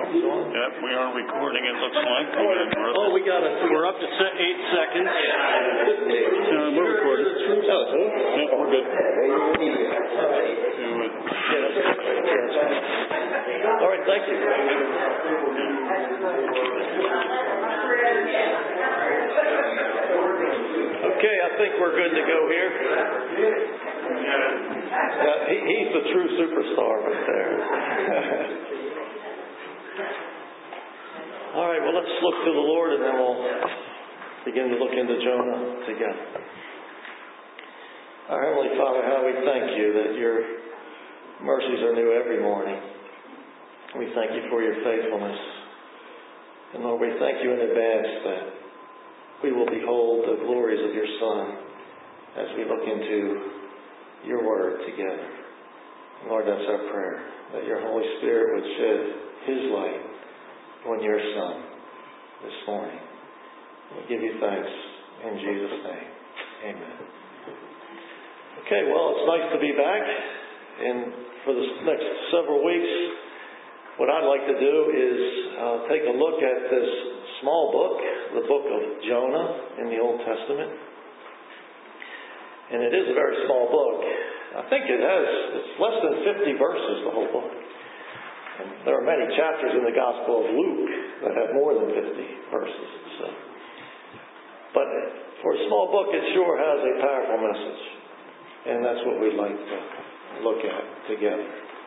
Yep, we are recording, it looks like. We're up to 8 seconds. We're recording. Yep, we're good. All right, thank you. Okay, I think we're good to go here. He's the true superstar right there. All right, well, let's look to the Lord and then we'll begin to look into Jonah together. Our Heavenly Father, how we thank you that your mercies are new every morning. We thank you for your faithfulness. And Lord, we thank you in advance that we will behold the glories of your Son as we look into your word together. And Lord, that's our prayer, that your Holy Spirit would shed his light on your Son this morning. We give you thanks in Jesus' name. Amen. Okay, well, it's nice to be back. And for the next several weeks, what I'd like to do is take a look at this small book, the book of Jonah in the Old Testament. And it is a very small book. I think it's less than 50 verses, the whole book. And there are many chapters in the Gospel of Luke that have more than 50 verses. But for a small book, it sure has a powerful message. And that's what we'd like to look at together.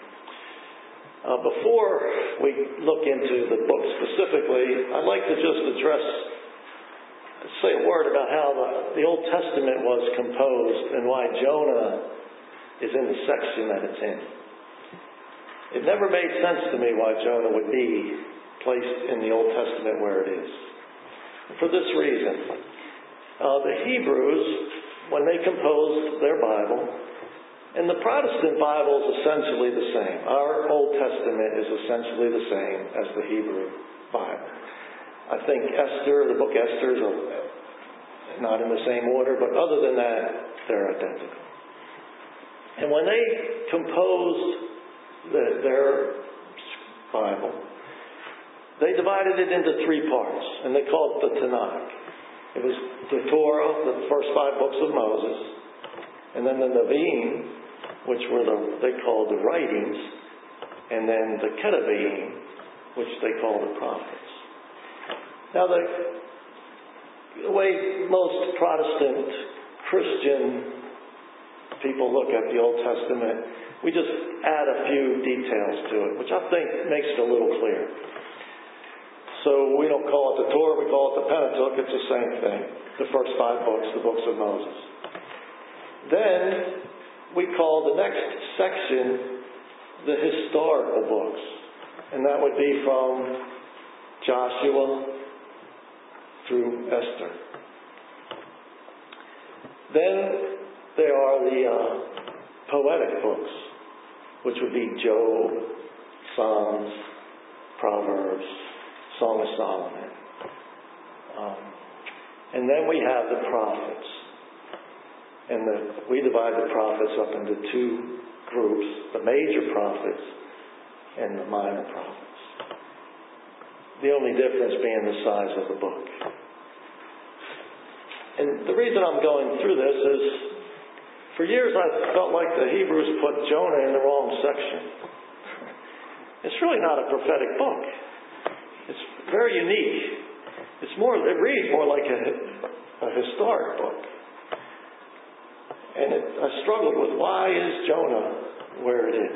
Before we look into the book specifically, I'd like to just say a word about how the Old Testament was composed and why Jonah is in the section that it's in. It never made sense to me why Jonah would be placed in the Old Testament where it is. For this reason, the Hebrews, when they composed their Bible, and the Protestant Bible is essentially the same. Our Old Testament is essentially the same as the Hebrew Bible. I think the book Esther is not in the same order, but other than that, they're identical. And when they composed their Bible, they divided it into 3 parts, and they called it the Tanakh. It was the Torah, the first 5 books of Moses, and then the Nevi'im, which were they called the writings, and then the Ketuvim, which they called the prophets. Now, the way most Protestant Christian people look at the Old Testament, we just add a few details to it, which I think makes it a little clearer. So we don't call it the Torah, we call it the Pentateuch. It's the same thing. The first 5 books, the books of Moses. Then we call the next section the historical books. And that would be from Joshua through Esther. Then there are the poetic books, which would be Job, Psalms, Proverbs, Song of Solomon. And then we have the prophets. And we divide the prophets up into 2 groups, the major prophets and the minor prophets. The only difference being the size of the book. And the reason I'm going through this is, for years I felt like the Hebrews put Jonah in the wrong section. It's really not a prophetic book. It's very unique. It reads more like a historic book. And I struggled with, why is Jonah where it is?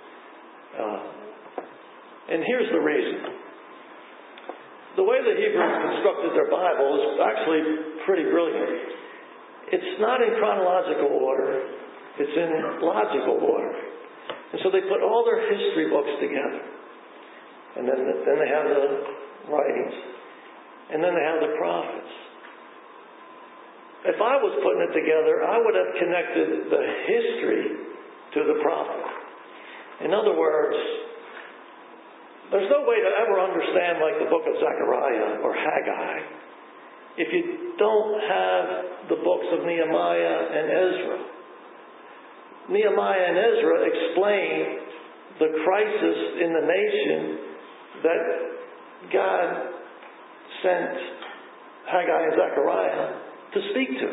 And here's the reason. The way the Hebrews constructed their Bible is actually pretty brilliant. It's not in chronological order. It's in logical order. And so they put all their history books together. And then they have the writings. And then they have the prophets. If I was putting it together, I would have connected the history to the prophet. In other words, there's no way to ever understand like the book of Zechariah or Haggai if you don't have the books of Nehemiah and Ezra. Nehemiah and Ezra explain the crisis in the nation that God sent Haggai and Zechariah to speak to.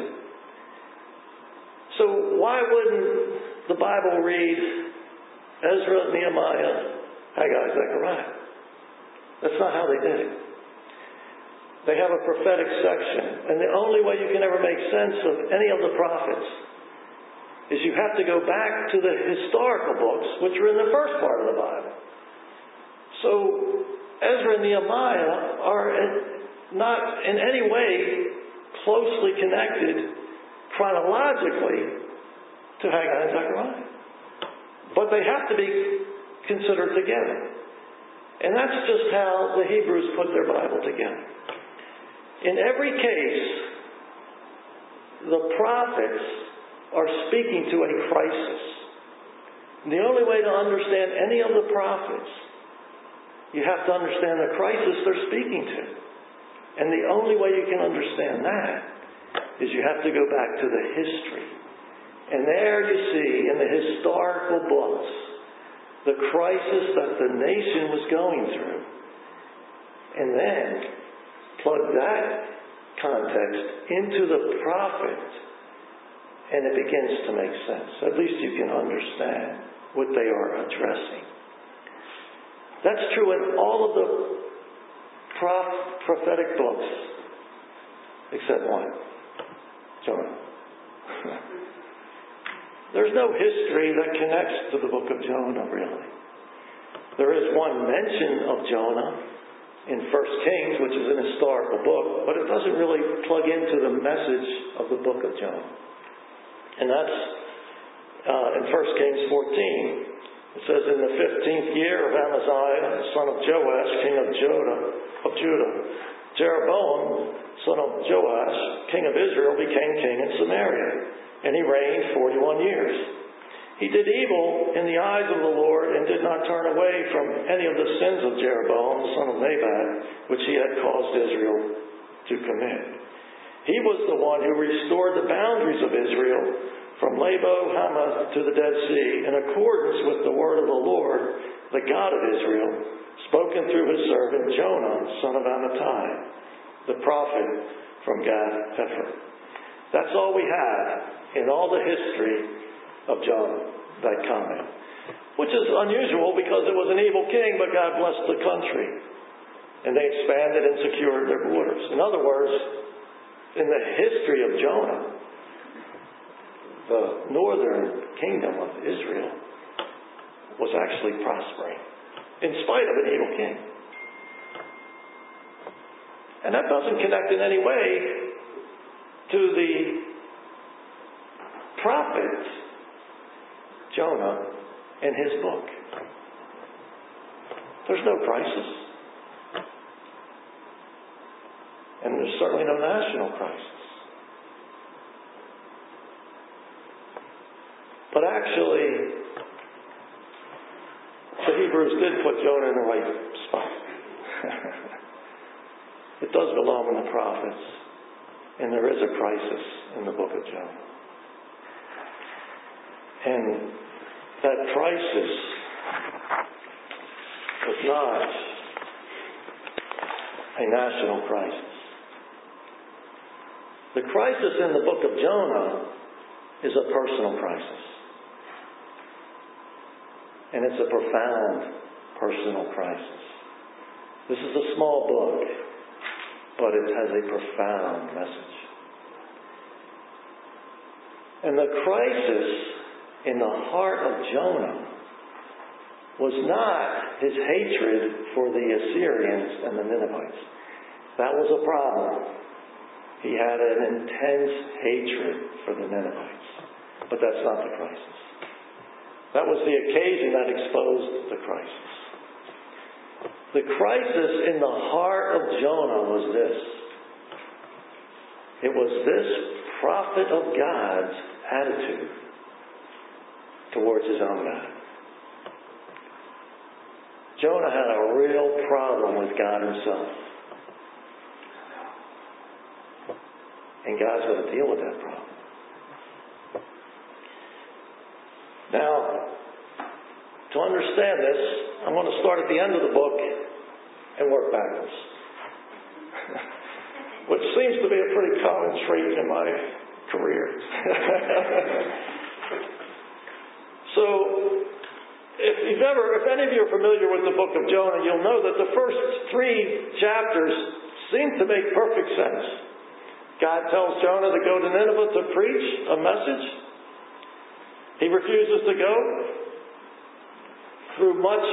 So why wouldn't the Bible read Ezra, Nehemiah, Haggai, Zechariah? That's not how they did it. They have a prophetic section, and the only way you can ever make sense of any of the prophets is you have to go back to the historical books, which are in the first part of the Bible. So Ezra and Nehemiah are not in any way closely connected chronologically to Haggai and Zechariah. But they have to be considered together. And that's just how the Hebrews put their Bible together. In every case, the prophets are speaking to a crisis. And the only way to understand any of the prophets, you have to understand the crisis they're speaking to. And the only way you can understand that is you have to go back to the history. And there you see in the historical books the crisis that the nation was going through. And then plug that context into the prophet, and it begins to make sense. At least you can understand what they are addressing. That's true in all of the prophetic books, except one, Jonah. There's no history that connects to the book of Jonah, really. There is one mention of Jonah in 1 Kings, which is an historical book, but it doesn't really plug into the message of the book of Jonah. And that's in 1 Kings 14. It says, in the 15th year of Amaziah, son of Joash, king of Judah, Jeroboam, son of Joash, king of Israel, became king in Samaria, and he reigned 41 years. He did evil in the eyes of the Lord and did not turn away from any of the sins of Jeroboam, son of Nebat, which he had caused Israel to commit. He was the one who restored the boundaries of Israel from Labo Hamath to the Dead Sea, in accordance with the word of the Lord, the God of Israel, spoken through his servant Jonah, son of Amittai, the prophet from Gath-Hepher. That's all we have in all the history of Jonah, that comment. Which is unusual because it was an evil king, but God blessed the country. And they expanded and secured their borders. In other words, in the history of Jonah, the northern kingdom of Israel was actually prospering, in spite of an evil king. And that doesn't connect in any way to the prophet Jonah and his book. There's no crisis. And there's certainly no national crisis. But actually, the Hebrews did put Jonah in the right spot. It does belong in the prophets. And there is a crisis in the book of Jonah. And that crisis was not a national crisis. The crisis in the book of Jonah is a personal crisis. And it's a profound personal crisis. This is a small book, but it has a profound message. And the crisis in the heart of Jonah was not his hatred for the Assyrians and the Ninevites. That was a problem. He had an intense hatred for the Ninevites. But that's not the crisis. That was the occasion that exposed the crisis. The crisis in the heart of Jonah was this. It was this prophet of God's attitude towards his own God. Jonah had a real problem with God himself. And God's going to deal with that problem. Now, to understand this, I'm going to start at the end of the book and work backwards. Which seems to be a pretty common trait in my career. So, if any of you are familiar with the book of Jonah, you'll know that the first 3 chapters seem to make perfect sense. God tells Jonah to go to Nineveh to preach a message. He refuses to go. Through much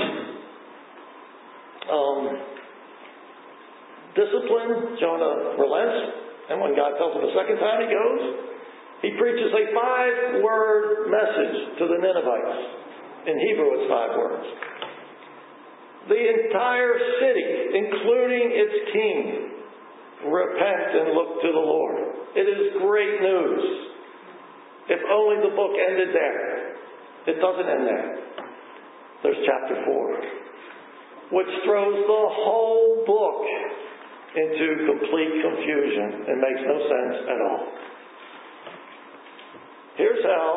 discipline, Jonah relents. And when God tells him the second time he goes, he preaches a 5-word message to the Ninevites. In Hebrew, it's 5 words. The entire city, including its king, repent and look to the Lord. It is great news. If only the book ended there. It doesn't end there. There's chapter 4, which throws the whole book into complete confusion and makes no sense at all. Here's how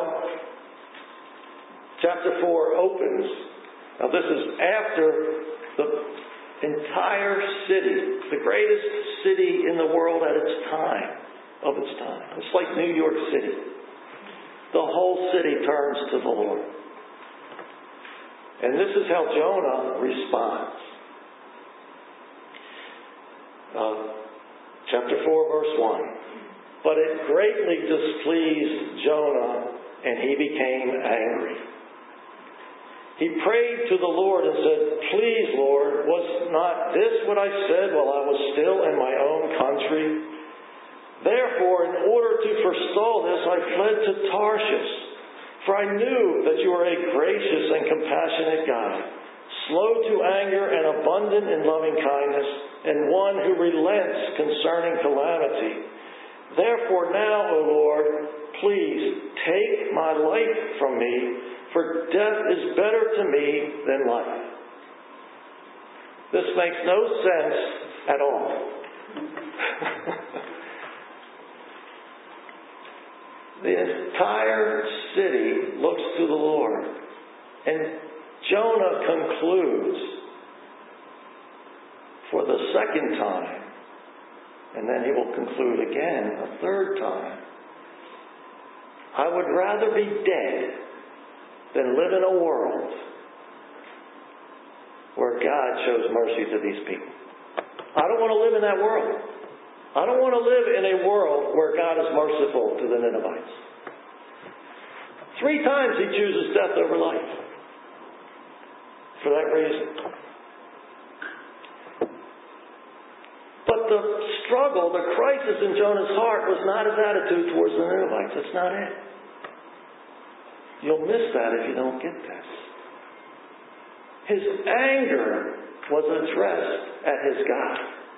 chapter 4 opens. Now this is after the entire city, the greatest city in the world at its time, It's like New York City. The whole city turns to the Lord. And this is how Jonah responds. Chapter 4, verse 1. But it greatly displeased Jonah, and he became angry. He prayed to the Lord and said, Please, Lord, was not this what I said while I was still in my own country? Therefore, in order to forestall this, I fled to Tarshish. For I knew that you are a gracious and compassionate God, slow to anger and abundant in loving kindness, and one who relents concerning calamity. Therefore now, O Lord, please take my life from me, for death is better to me than life. This makes no sense at all. The entire city looks to the Lord. And Jonah concludes for the second time, and then he will conclude again a third time. I would rather be dead than live in a world where God shows mercy to these people. I don't want to live in that world. I don't want to live in a world where God is merciful to the Ninevites. 3 times he chooses death over life. For that reason. But the struggle, the crisis in Jonah's heart was not his attitude towards the Ninevites. That's not it. You'll miss that if you don't get this. His anger was addressed at his God.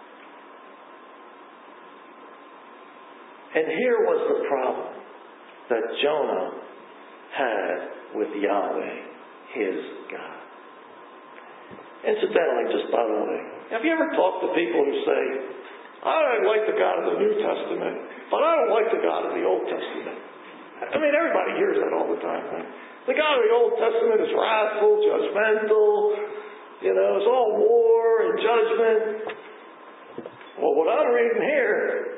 And here was the problem that Jonah had with Yahweh, his God. Incidentally, just by the way, have you ever talked to people who say, I like the God of the New Testament, but I don't like the God of the Old Testament? I mean, everybody hears that all the time, right? The God of the Old Testament is wrathful, judgmental, it's all war and judgment. Well, what I'm reading here,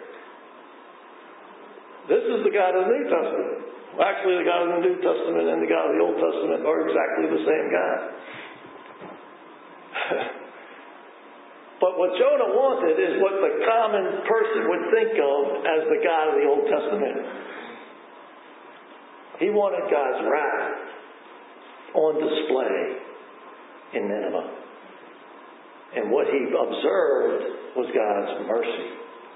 this is the God of the New Testament. Well, actually, the God of the New Testament and the God of the Old Testament are exactly the same God. But what Jonah wanted is what the common person would think of as the God of the Old Testament. He wanted God's wrath on display in Nineveh. And what he observed was God's mercy.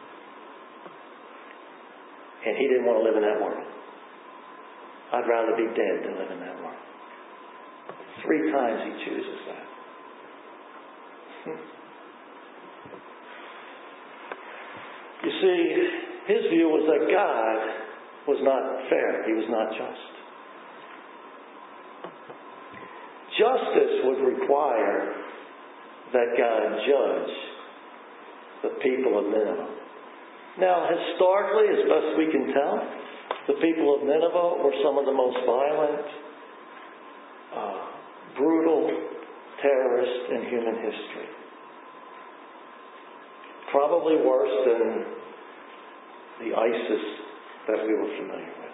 And he didn't want to live in that world. I'd rather be dead than live in that world. 3 times he chooses that. You see, his view was that God was not fair. He was not just. Justice would require that God judge the people of Nineveh. Now, historically, as best we can tell, the people of Nineveh were some of the most violent, brutal terrorists in human history. Probably worse than the ISIS that we were familiar with.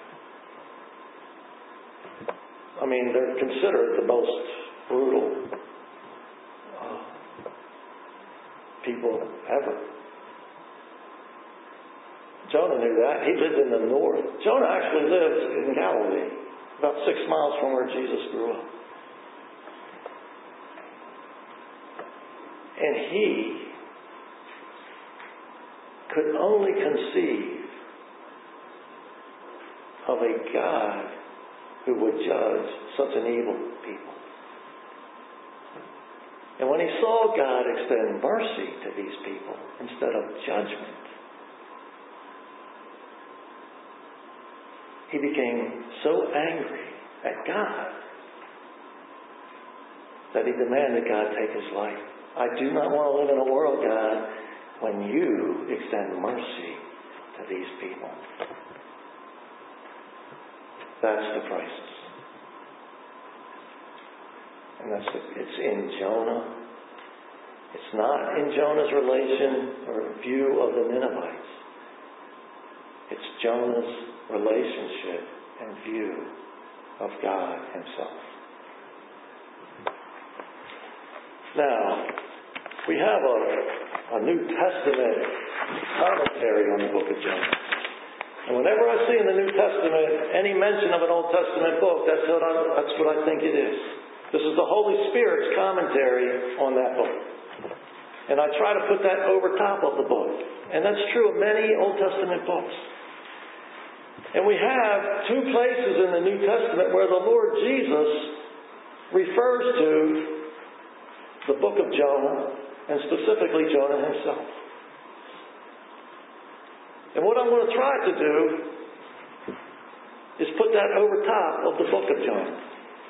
I mean, they're considered the most brutal people ever. Jonah knew that. He lived in the north. Jonah actually lived in Galilee, about 6 miles from where Jesus grew up. And he could only conceive of a God who would judge such an evil people. And when he saw God extend mercy to these people instead of judgment, he became so angry at God that he demanded God take his life. I do not want to live in a world, God, when you extend mercy to these people. That's the crisis. And it's in Jonah. It's not in Jonah's relation or view of the Ninevites. It's Jonah's relationship and view of God himself. Now, we have a New Testament commentary on the book of Jonah. And whenever I see in the New Testament any mention of an Old Testament book, that's what I think it is. This is the Holy Spirit's commentary on that book. And I try to put that over top of the book. And that's true of many Old Testament books. And we have 2 places in the New Testament where the Lord Jesus refers to the book of Jonah, and specifically Jonah himself. And what I'm going to try to do is put that over top of the book of Jonah.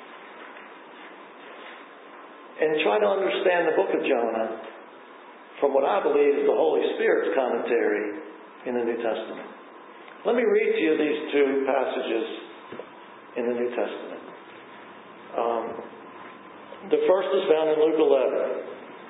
And try to understand the book of Jonah from what I believe is the Holy Spirit's commentary in the New Testament. Let me read to you these 2 passages in the New Testament. The first is found in Luke 11.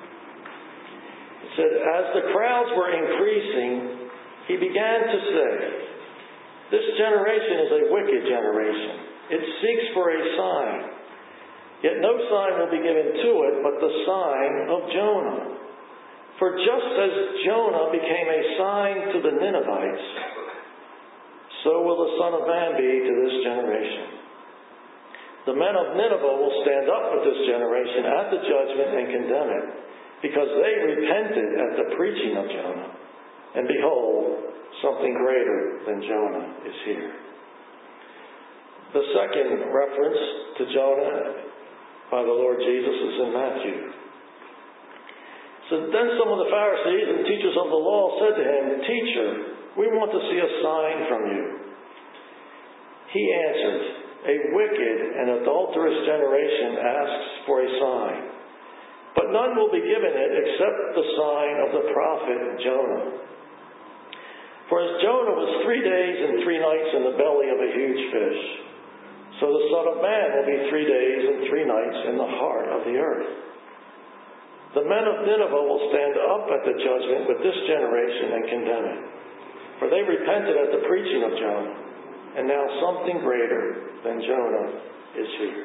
It said, as the crowds were increasing, he began to say, this generation is a wicked generation. It seeks for a sign. Yet no sign will be given to it but the sign of Jonah. For just as Jonah became a sign to the Ninevites, so will the Son of Man be to this generation. The men of Nineveh will stand up with this generation at the judgment and condemn it, because they repented at the preaching of Jonah. And behold, something greater than Jonah is here. The second reference to Jonah by the Lord Jesus is in Matthew. So then some of the Pharisees and teachers of the law said to him, Teacher, we want to see a sign from you. He answered, a wicked and adulterous generation asks for a sign, but none will be given it except the sign of the prophet Jonah. For as Jonah was 3 days and 3 nights in the belly of a huge fish, so the Son of Man will be 3 days and 3 nights in the heart of the earth. The men of Nineveh will stand up at the judgment with this generation and condemn it. For they repented at the preaching of Jonah, and now something greater than Jonah is here.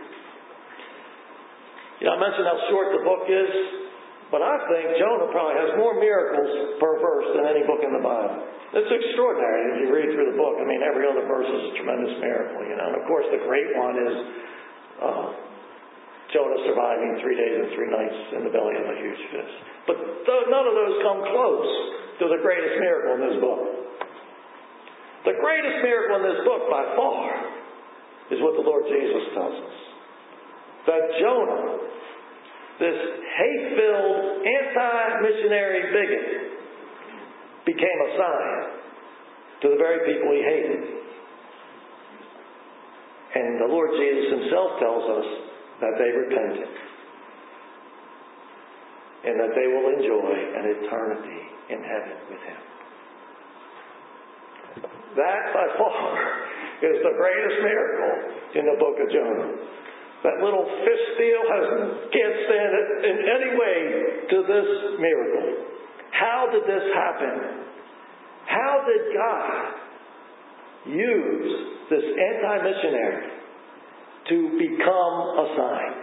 I mentioned how short the book is, but I think Jonah probably has more miracles per verse than any book in the Bible. It's extraordinary as you read through the book. I mean, every other verse is a tremendous miracle, And of course, the great one is Jonah surviving 3 days and 3 nights in the belly of a huge fish. But none of those come close to the greatest miracle in this book. The greatest miracle in this book, by far, is what the Lord Jesus tells us. That Jonah, this hate-filled, anti-missionary bigot, became a sign to the very people he hated. And the Lord Jesus himself tells us that they repented. And that they will enjoy an eternity in heaven with him. That, by far, is the greatest miracle in the book of Jonah. That little fish steel can't stand it in any way to this miracle. how did this happen? How did God use this anti-missionary to become a sign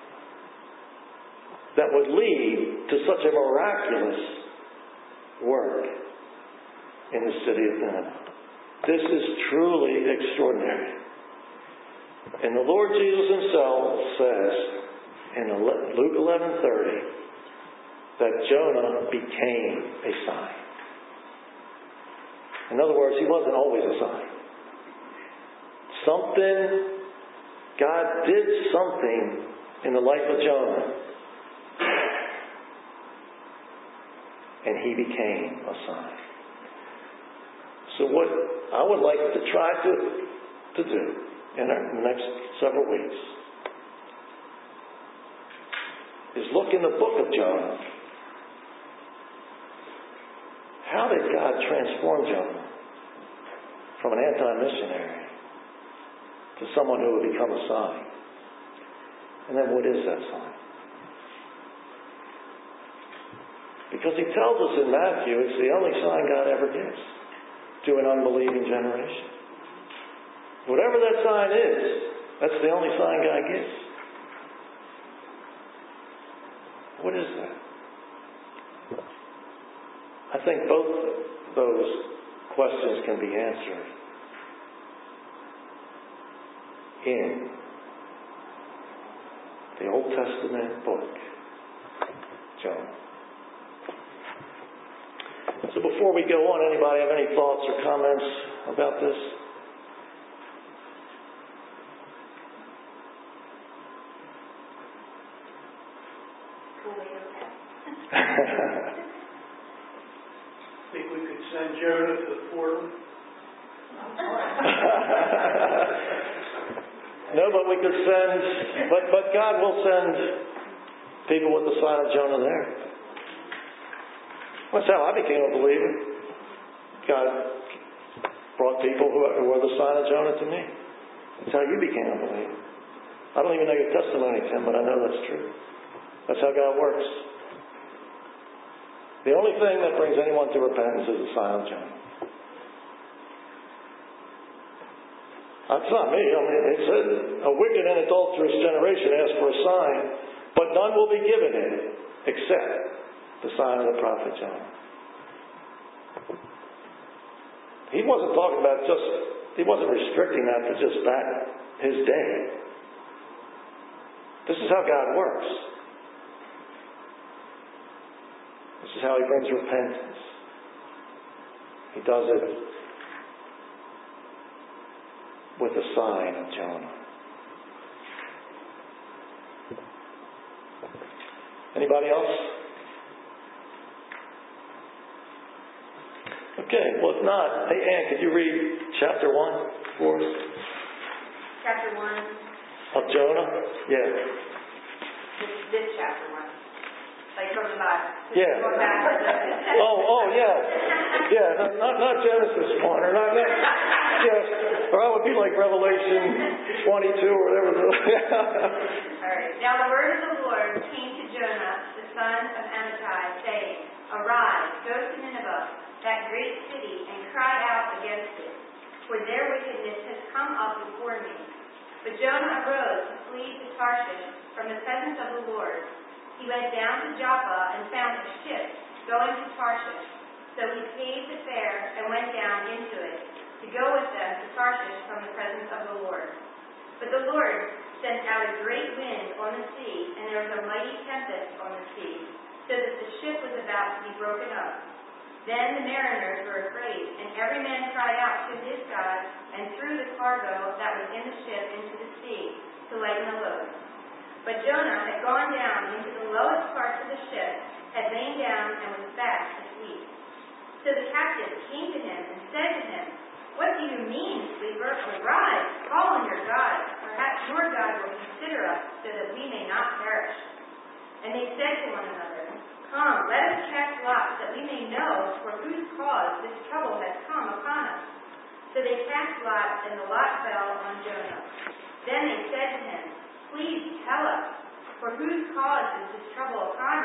that would lead to such a miraculous work in the city of Nineveh? This is truly extraordinary. And the Lord Jesus himself says in Luke 11:30 that Jonah became a sign. In other words, he wasn't always a sign. God did something in the life of Jonah, and he became a sign. So what I would like to try to do in the next several weeks is look in the book of Jonah. How did God transform Jonah from an anti-missionary to someone who would become a sign? And then what is that sign? Because he tells us in Matthew it's the only sign God ever gives to an unbelieving generation. Whatever that sign is, that's the only sign God gives. What is that? I think both those questions can be answered in the Old Testament book, Jonah. So before we go on, anybody have any thoughts or comments about this? Think we could send Jonah to the portal? No, but we could send, but God will send people with the sign of Jonah there. That's how I became a believer. God brought people who were the sign of Jonah to me. That's how you became a believer. I don't even know your testimony, Tim, but I know that's true. That's how God works. The only thing that brings anyone to repentance is the sign of Jonah. That's not me. I mean, it said, a wicked and adulterous generation asks for a sign, but none will be given it except the sign of the prophet Jonah. He wasn't talking about he wasn't restricting that to just his day. This is how God works. This is how he brings repentance. He does it with the sign of Jonah. Anybody else? Okay, well if not, hey Ann, could you read chapter 1 for us? Chapter 1. Of Jonah? Yeah. This chapter 1. Like from the Bible. Yeah. Going backwards. Oh, yeah. Yeah, not Genesis 1, or not yes, or I would be like Revelation 22 or whatever. Alright. Now the word of the Lord came to Jonah, the son of Amittai, saying, Arise, go to Nineveh, that great city, and cry out against it, for their wickedness has come up before me. But Jonah arose to flee to Tarshish from the presence of the Lord. He went down to Joppa and found a ship going to Tarshish. So he paid the fare and went down into it to go with them to Tarshish from the presence of the Lord. But the Lord sent out a great wind on the sea, and there was a mighty tempest on the sea, so that the ship was about to be broken up. Then the mariners were afraid, and every man cried out to his God, and threw the cargo that was in the ship into the sea to lighten the load. But Jonah had gone down into the lowest parts of the ship, had lain down, and was fast asleep. So the captain came to him and said to him, What do you mean, sleeper? Arise, call on your God. Perhaps your God will consider us, so that we may not perish. And they said to one another, Come, let us cast lots, that we may know for whose cause this trouble has come upon us. So they cast lots, and the lot fell on Jonah. Then they said to him, Please tell us, for whose cause is this trouble upon us?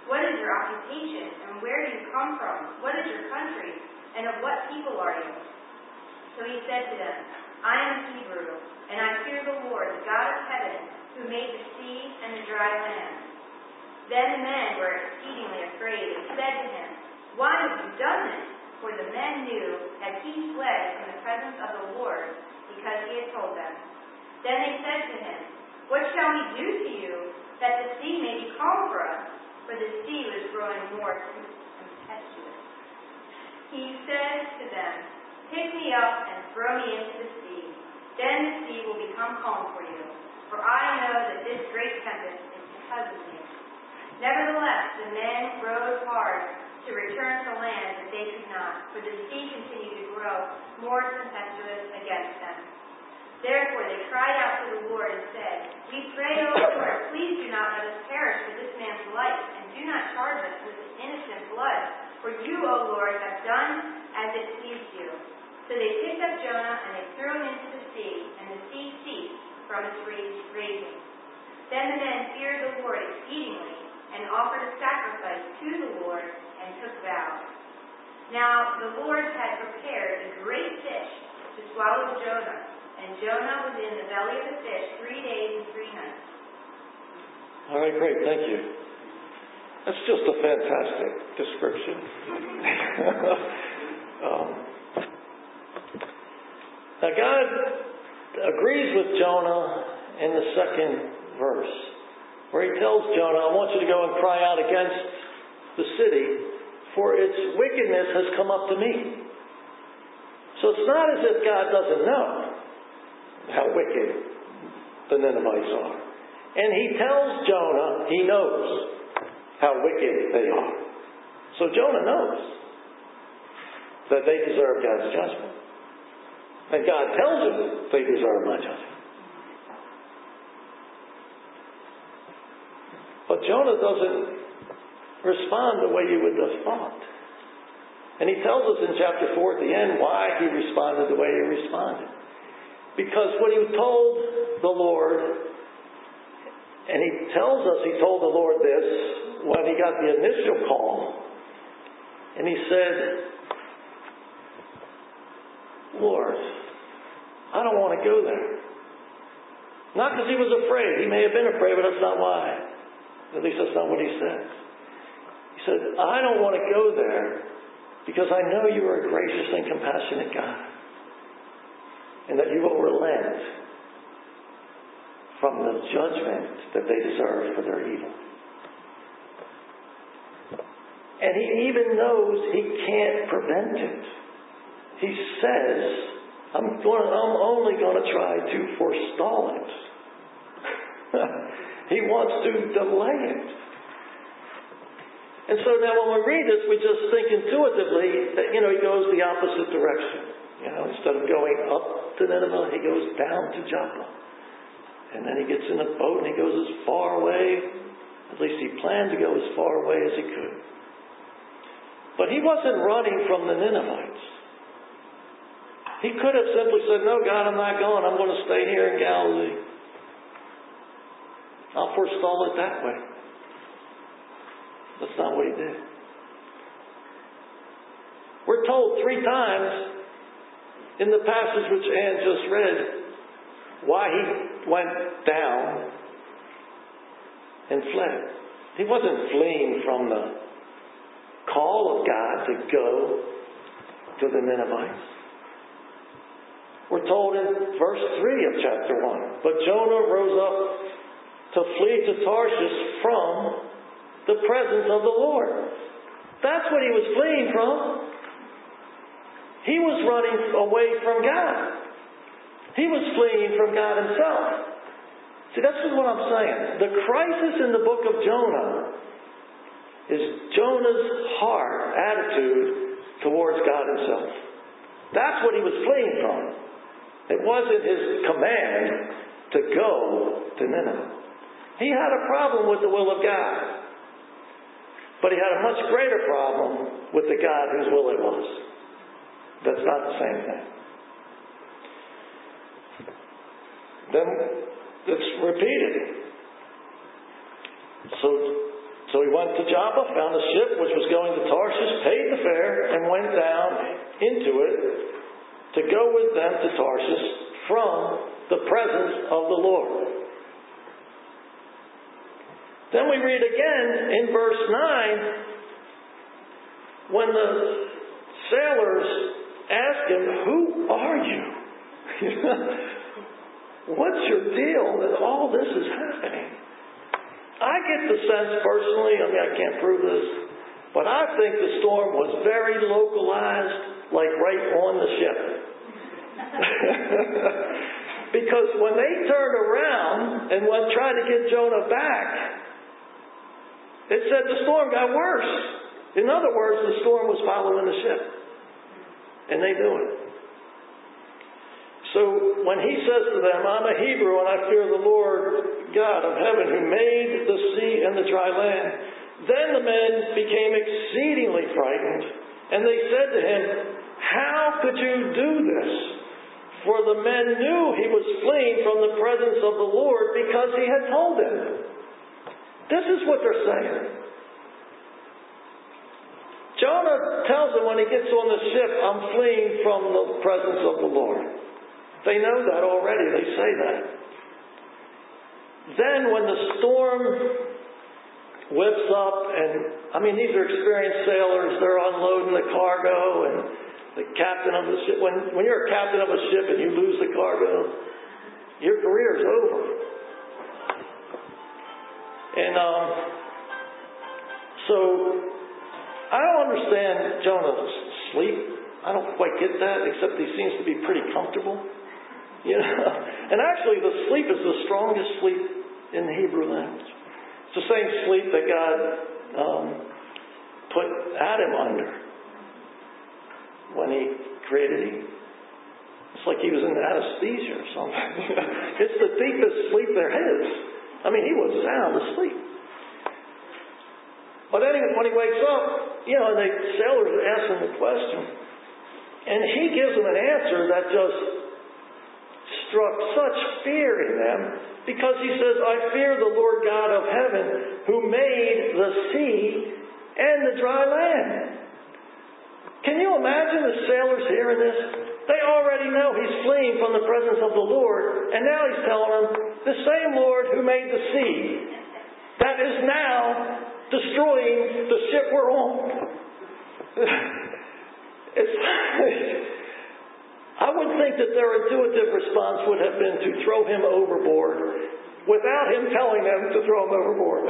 What is your occupation, and where do you come from? What is your country, and of what people are you? So he said to them, I am a Hebrew, and I fear the Lord, the God of heaven, who made the sea and the dry land. Then the men were exceedingly afraid, and said to him, Why have you done this? For the men knew that he fled from the presence of the Lord, because he had told them. Then they said to him, What shall we do to you, that the sea may be calm for us? For the sea was growing more tempestuous. He said to them, Pick me up and throw me into the sea. Then the sea will become calm for you. For I know that this great tempest is because of me. Nevertheless, the men rowed hard to return to land, but they could not, for the sea continued to grow more tempestuous against them. Therefore they cried out to the Lord and said, We pray, O Lord, please do not let us perish for this man's life, and do not charge us with innocent blood. For you, O Lord, have done as it pleased you. So they picked up Jonah, and they threw him into the sea, and the sea ceased from its raging. Then the men feared the Lord exceedingly, and offered a sacrifice to the Lord, and took vows. Now the Lord had prepared a great fish to swallow Jonah, and Jonah was in the belly of the fish 3 days and 3 nights. All right, great, thank you. That's just a fantastic description. Now God agrees with Jonah in the second verse, where he tells Jonah, I want you to go and cry out against the city, for its wickedness has come up to me. So it's not as if God doesn't know how wicked the Ninevites are. And he tells Jonah he knows how wicked they are. So Jonah knows that they deserve God's judgment. And God tells him they deserve my judgment. But Jonah doesn't respond the way you would have thought. And he tells us in chapter 4 at the end why he responded the way he responded. Because when he told the Lord, and he tells us he told the Lord this when he got the initial call, and he said, Lord, I don't want to go there. Not because he was afraid. He may have been afraid, but that's not why. At least that's not what he said. He said, I don't want to go there because I know you are a gracious and compassionate God, and that you will relent from the judgment that they deserve for their evil. And he even knows he can't prevent it. He says, I'm only going to try to forestall it. He wants to delay it. And so now when we read this, we just think intuitively that, he goes the opposite direction. Instead of going up to Nineveh, he goes down to Joppa. And then he gets in a boat and he goes as far away, at least he planned to go as far away as he could. But he wasn't running from the Ninevites. He could have simply said, no, God, I'm not going. I'm going to stay here in Galilee. I'll forestall it that way. That's not what he did. We're told 3 times in the passage which Anne just read why he went down and fled. He wasn't fleeing from the call of God to go to the Ninevites. We're told in verse 3 of chapter 1, but Jonah rose up to flee to Tarshish from the presence of the Lord. That's what he was fleeing from. He was running away from God. He was fleeing from God himself. See, that's what I'm saying. The crisis in the book of Jonah is Jonah's heart attitude towards God himself. That's what he was fleeing from. It wasn't his command to go to Nineveh. He had a problem with the will of God. But he had a much greater problem with the God whose will it was. That's not the same thing. Then it's repeated. So So he went to Joppa, found a ship which was going to Tarshish, paid the fare, and went down into it to go with them to Tarshish from the presence of the Lord. Then we read again in verse 9, when the sailors ask him, "Who are you? What's your deal that all this is happening?" I get the sense personally, I can't prove this, but I think the storm was very localized, like right on the ship. Because when they turned around and tried to get Jonah back, it said the storm got worse. In other words, the storm was following the ship. And they knew it. So when he says to them, "I'm a Hebrew and I fear the Lord God of heaven who made the sea and the dry land," then the men became exceedingly frightened. And they said to him, "How could you do this?" For the men knew he was fleeing from the presence of the Lord because he had told them. This is what they're saying. Jonah tells them when he gets on the ship, "I'm fleeing from the presence of the Lord." They know that already. They say that. Then when the storm whips up, and these are experienced sailors, they're unloading the cargo, and the captain of the ship, when you're a captain of a ship and you lose the cargo, your career's over. And so I don't understand Jonah's sleep. I don't quite get that, except he seems to be pretty comfortable. And actually the sleep is the strongest sleep in the Hebrew language. It's the same sleep that God put Adam under when he created Eve. It's like he was in anesthesia or something. It's the deepest sleep there is. He was sound asleep. But anyway, when he wakes up, and the sailors ask him the question, and he gives them an answer that just struck such fear in them, because he says, "I fear the Lord God of heaven who made the sea and the dry land." Can you imagine the sailors hearing this? They already know he's fleeing from the presence of the Lord, and now he's telling them, the same Lord who made the sea, that is now destroying the ship we're on. I would think that their intuitive response would have been to throw him overboard without him telling them to throw him overboard.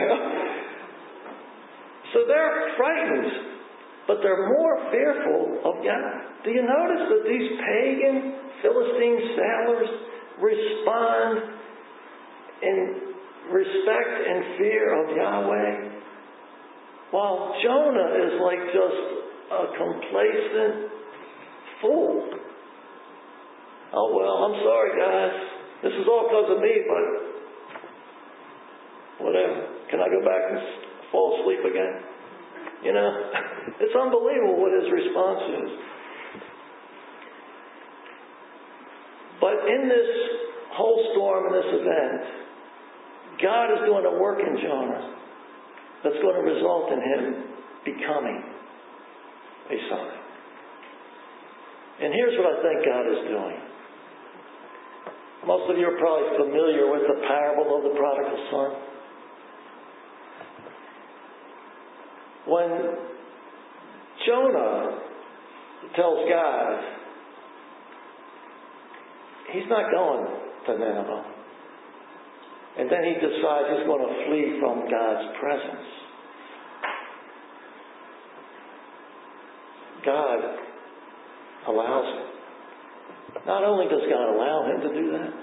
So they're frightened, but they're more fearful of God. Do you notice that these pagan Philistine sailors respond in respect and fear of Yahweh, while Jonah is like just a complacent fool? "Oh, well, I'm sorry, guys. This is all because of me, but whatever. Can I go back and fall asleep again?" It's unbelievable what his response is. But in this whole storm, in this event, God is doing a work in Jonah that's going to result in him becoming a son. And here's what I think God is doing. Most of you are probably familiar with the parable of the prodigal son. When Jonah tells God he's not going to Nineveh, and then he decides he's going to flee from God's presence, God allows it. Not only does God allow him to do that,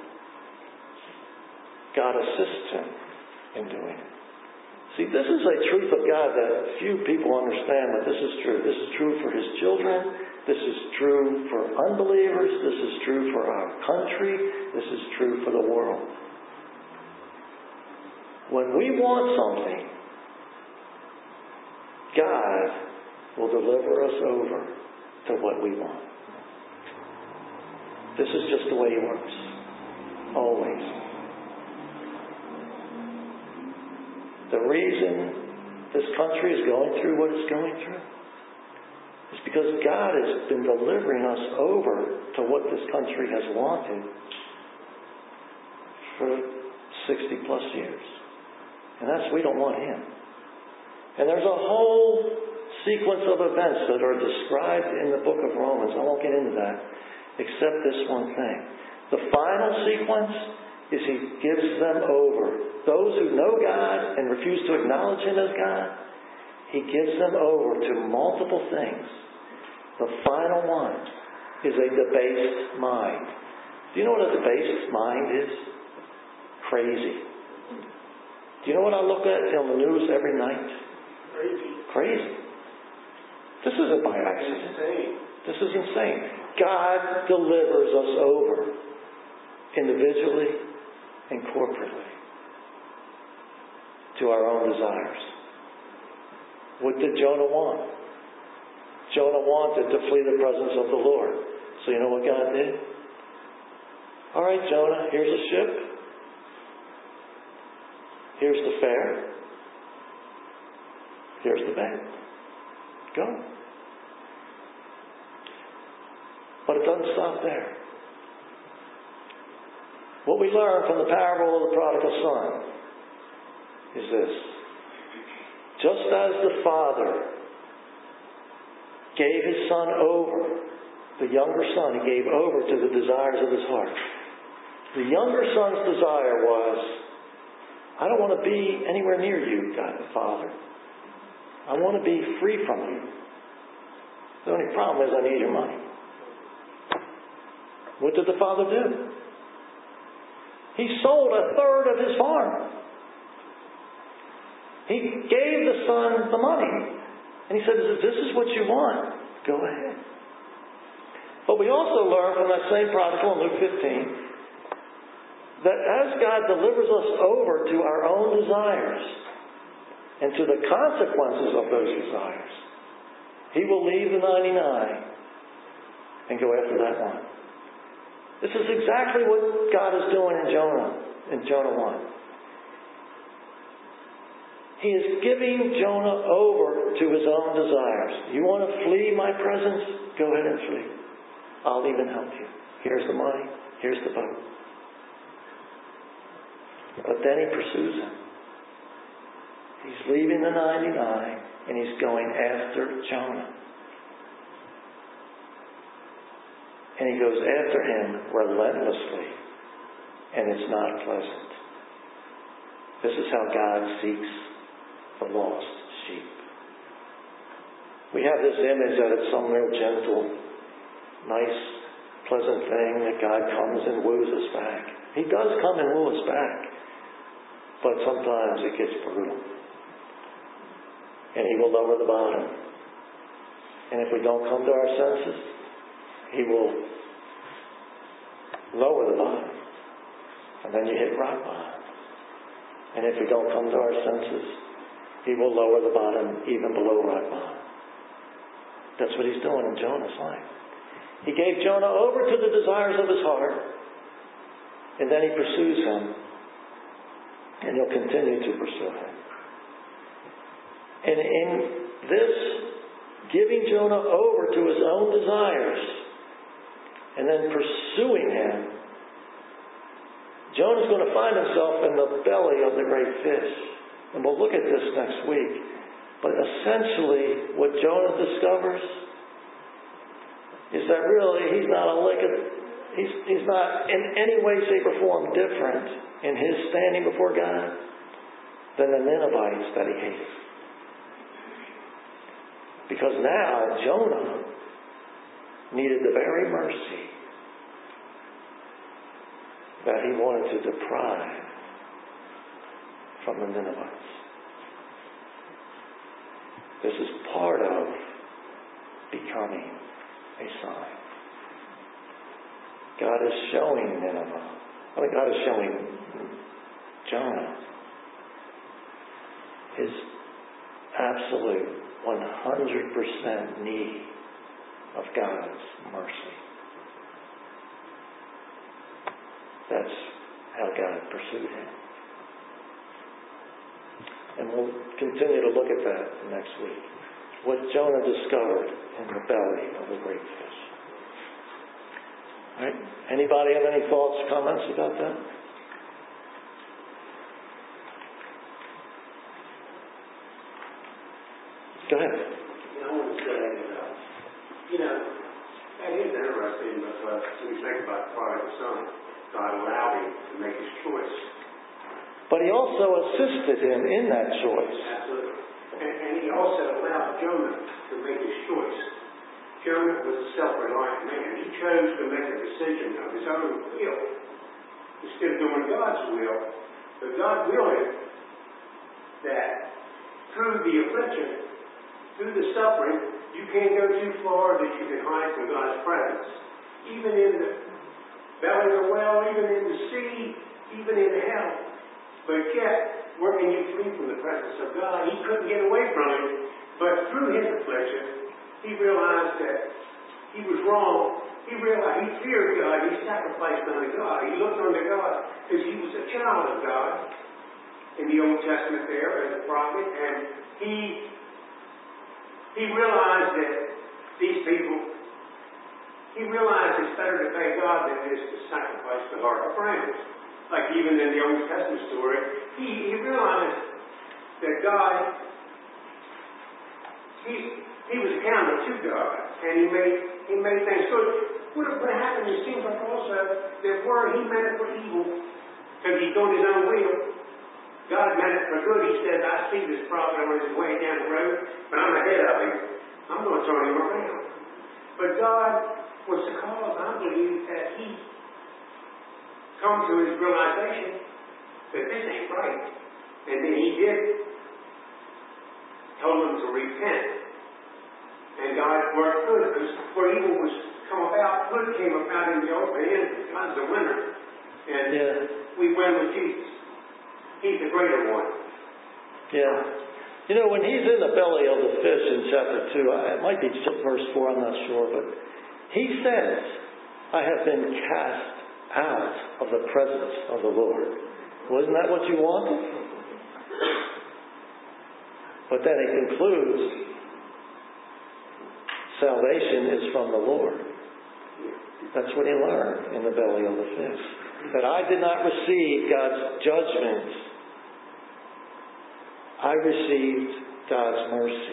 God assists him in doing it. See, this is a truth of God that few people understand, but this is true. This is true for his children. This is true for unbelievers. This is true for our country. This is true for the world. When we want something, God will deliver us over to what we want. This is just the way he works. Always. The reason this country is going through what it's going through? It's because God has been delivering us over to what this country has wanted for 60 plus years. And that's, we don't want Him. And there's a whole sequence of events that are described in the book of Romans. I won't get into that, except this one thing. The final sequence is He gives them over. Those who know God and refuse to acknowledge Him as God, He gives them over to multiple things. The final one is a debased mind. Do you know what a debased mind is? Crazy. Do you know what I look at on the news every night? Crazy. This isn't by accident. This is insane. God delivers us over individually and corporately to our own desires. What did Jonah want? Jonah wanted to flee the presence of the Lord. So you know what God did? All right, Jonah, here's a ship. Here's the fare. Here's the bed. Go. But it doesn't stop there. What we learn from the parable of the prodigal son is this. Just as the father gave his son over, the younger son, he gave over to the desires of his heart. The younger son's desire was, I don't want to be anywhere near you, God the Father. I want to be free from you. The only problem is I need your money. What did the father do? He sold a third of his farm. He gave the son the money. And he said, if this is what you want, go ahead. But we also learn from that same prodigal in Luke 15 that as God delivers us over to our own desires and to the consequences of those desires, He will leave the 99 and go after that one. This is exactly what God is doing in Jonah 1. He is giving Jonah over to his own desires. You want to flee my presence? Go ahead and flee. I'll even help you. Here's the money. Here's the boat. But then he pursues him. He's leaving the 99 and he's going after Jonah. And he goes after him relentlessly. And it's not pleasant. This is how God seeks the lost sheep. We have this image that it's some real gentle, nice, pleasant thing that God comes and woos us back. He does come and woo us back. But sometimes it gets brutal. And He will lower the bottom. And if we don't come to our senses, He will lower the bottom. And then you hit rock bottom. And if we don't come to our senses, He will lower the bottom even below rock bottom. That's what He's doing in Jonah's life. He gave Jonah over to the desires of his heart. And then He pursues him. And He'll continue to pursue him. And in this giving Jonah over to his own desires and then pursuing him, Jonah's going to find himself in the belly of the great fish. And we'll look at this next week. But essentially, what Jonah discovers is that really he's not in any way, shape, or form different in his standing before God than the Ninevites that he hates. Because now Jonah needed the very mercy that he wanted to deprive from the Ninevites. This is part of becoming a sign. God is showing Nineveh. God is showing Jonah his absolute 100% need of God's mercy. That's how God pursued him. And we'll continue to look at that next week. What Jonah discovered in the belly of the great fish. All right. Anybody have any thoughts, comments about that? Go ahead. I want to say, that is interesting because when you think about the prodigal son, God allowed him to make his choice. But he also assisted him in that choice. Absolutely. And he also allowed Jonah to make his choice. Jonah was a self-reliant man. He chose to make a decision of his own will instead of doing God's will. But God willed that through the affliction, through the suffering, you can't go too far that you can hide from God's presence. Even in the belly of the whale, even in the sea, even in hell. But yet, where can you flee from the presence of God? He couldn't get away from it. But through his affliction, he realized that he was wrong. He realized he feared God. He sacrificed unto God. He looked unto God because he was a child of God in the Old Testament there as a prophet. And he realized that these people, he realized it's better to pay God than it is to sacrifice the heart of friends. Like even in the Old Testament story, he realized that God, he was accountable to God, and he made things good. What happened, it seems like also that where he meant it for evil, because he's doing his own will, God meant it for good. He said, I see this prophet on his way down the road, but I'm ahead of him. I'm going to turn him around. But God was the cause, I believe, that he come to his realization that this ain't right. And then he told him to repent. And God worked good, because where evil was come about, good came about in the open end. God's the winner. And we win with Jesus. He's the greater one. Yeah. When he's in the belly of the fish in chapter 2, it might be verse 4, I'm not sure, but he says, I have been cast out of the presence of the Lord. Wasn't that what you wanted? But then he concludes, salvation is from the Lord. That's what he learned in the belly of the fish. That I did not receive God's judgment. I received God's mercy.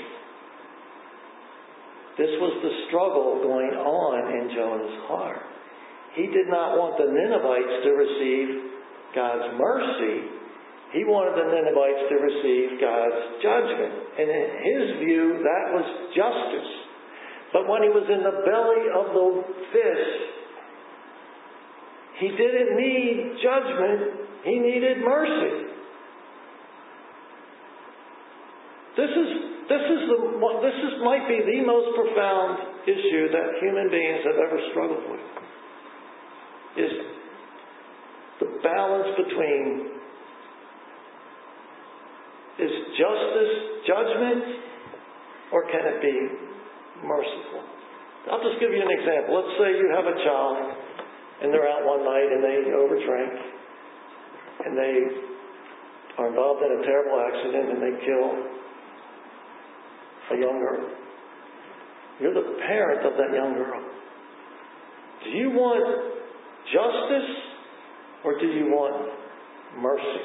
This was the struggle going on in Jonah's heart. He did not want the Ninevites to receive God's mercy. He wanted the Ninevites to receive God's judgment. And in his view, that was justice. But when he was in the belly of the fish, he didn't need judgment. He needed mercy. This might be the most profound issue that human beings have ever struggled with. Is the balance between, is justice judgment, or can it be merciful? I'll just give you an example. Let's say you have a child and they're out one night and they overdrink and they are involved in a terrible accident and they kill a young girl. You're the parent of that young girl. Do you want justice or do you want mercy?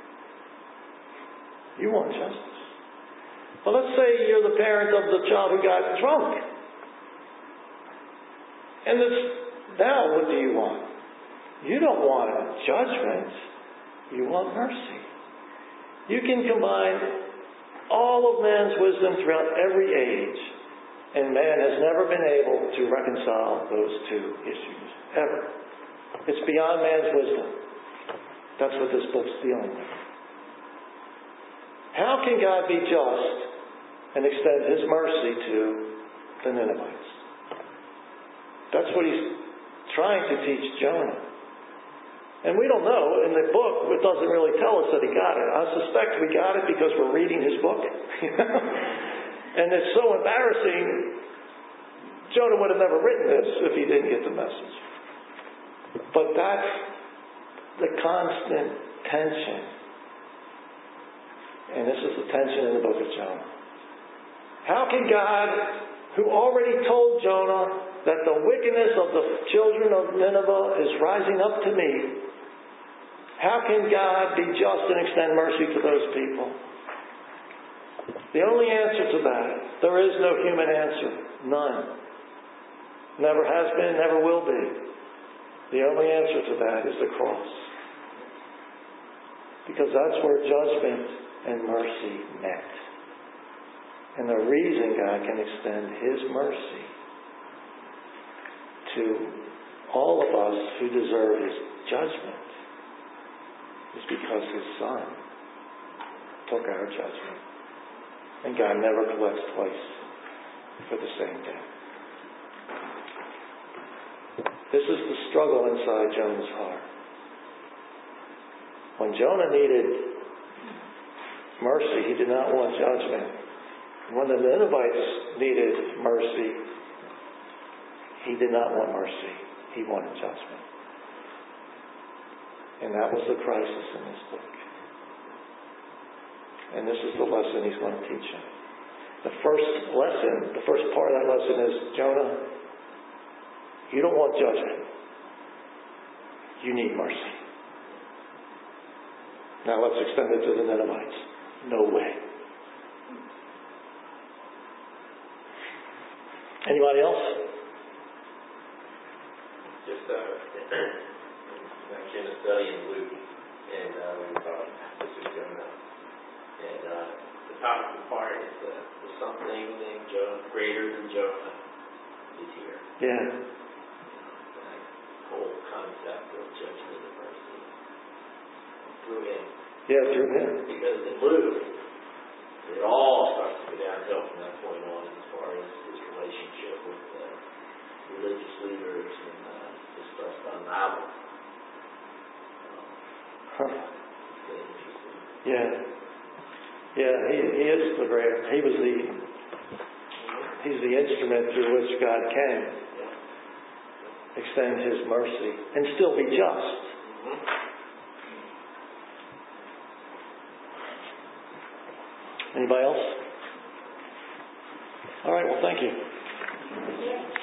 You want justice. Well, let's say you're the parent of the child who got drunk. And now what do you want? You don't want judgment. You want mercy. You can combine all of man's wisdom throughout every age, and man has never been able to reconcile those two issues, ever. It's beyond man's wisdom. That's what this book's dealing with. How can God be just and extend His mercy to the Ninevites? That's what He's trying to teach Jonah. And we don't know. In the book, it doesn't really tell us that he got it. I suspect we got it because we're reading his book. And it's so embarrassing. Jonah would have never written this if he didn't get the message. But that's the constant tension And this is the tension in the book of Jonah. How can God, who already told Jonah that the wickedness of the children of Nineveh is rising up to me, how can God be just and extend mercy to those people? The only answer to that, there is no human answer. None. Never has been, never will be. The only answer to that is the cross. Because that's where judgment and mercy met. And the reason God can extend His mercy to all of us who deserve His judgment is because His Son took our judgment. And God never collects twice for the same debt. This is the struggle inside Jonah's heart. When Jonah needed mercy, he did not want judgment. When the Ninevites needed mercy, he did not want mercy. He wanted judgment. And that was the crisis in this book. And this is the lesson he's going to teach him. The first part of that lesson is, Jonah, you don't want judgment. You need mercy. Now let's extend it to the Ninevites. No way. Anybody else? Just I came to study in Luke, and we were talking about this is Jonah. And the powerful part is there's something named Jonah, greater than Jonah, is here. Yeah. That whole concept of judgment and mercy through him. Yeah, through him. Because in Luke, it all starts to go downhill from that point on as far as his relationship with religious leaders and his stuff unraveled. Yeah. Yeah, he is the greater. He's the instrument through which God can extend His mercy and still be just. Anybody else? All right, well, thank you.